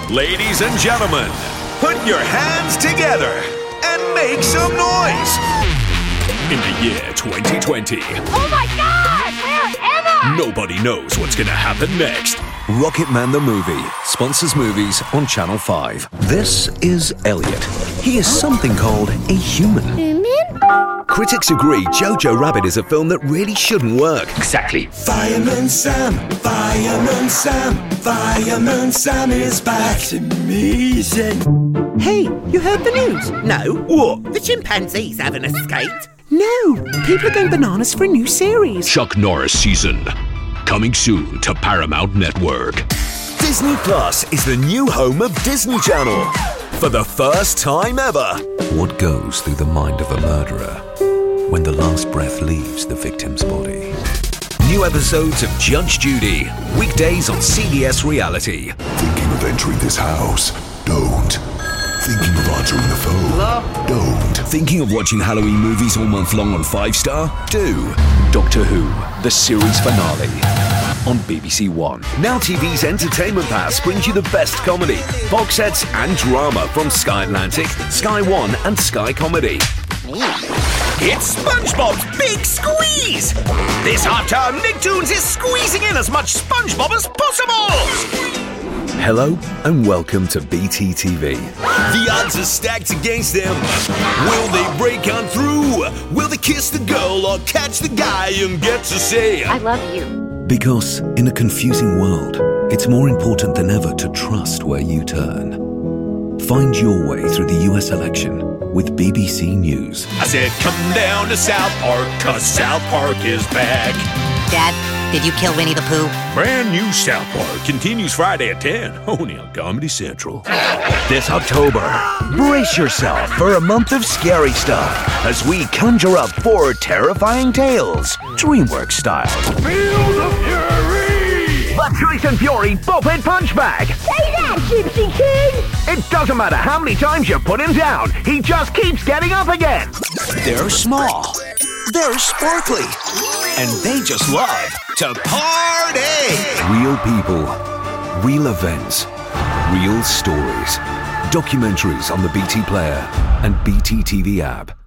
Ladies and gentlemen, put your hands together and make some noise. In the year 2020. Oh my God! Where am I? Nobody knows what's going to happen next. Rocketman the Movie sponsors movies on Channel 5. This is Elliot. He is something called a human. Human? Critics agree Jojo Rabbit is a film that really shouldn't work. Exactly. Fireman Sam, Fireman Sam, Fireman Sam is back. It's amazing. Hey, you heard the news? No? What? The chimpanzees haven't escaped. No, people are going bananas for a new series. Chuck Norris season. Coming soon to Paramount Network. Disney Plus is the new home of Disney Channel. For the first time ever. What goes through the mind of a murderer when the last breath leaves the victim's body? New episodes of Judge Judy. Weekdays on CBS Reality. Thinking of entering this house? Don't. Thinking of answering the phone? Hello? Don't. Thinking of watching Halloween movies all month long on 5-Star? Do. Doctor Who, the series finale on BBC One. Now TV's Entertainment Pass brings you the best comedy, box sets and drama from Sky Atlantic, Sky One and Sky Comedy. It's SpongeBob's Big Squeeze! This half-term, Nicktoons is squeezing in as much SpongeBob as possible! Hello and welcome to BT TV. The odds are stacked against them. Will they break on through? Will they kiss the girl or catch the guy and get to say, I love you. Because in a confusing world, it's more important than ever to trust where you turn. Find your way through the US election with BBC News. I said, come down to South Park, 'cause South Park is back. Dad, did you kill Winnie the Pooh? Brand new South Park continues Friday at 10, only on Comedy Central. This October, brace yourself for a month of scary stuff as we conjure up 4 terrifying tales, DreamWorks style. Field of Fury! Patrice and Fury Bullpen Punch Bag. Say that, Gypsy King! It doesn't matter how many times you put him down, he just keeps getting up again. They're small, they're sparkly, and they just love to party! Real people, real events, real stories. Documentaries on the BT Player and BT TV app.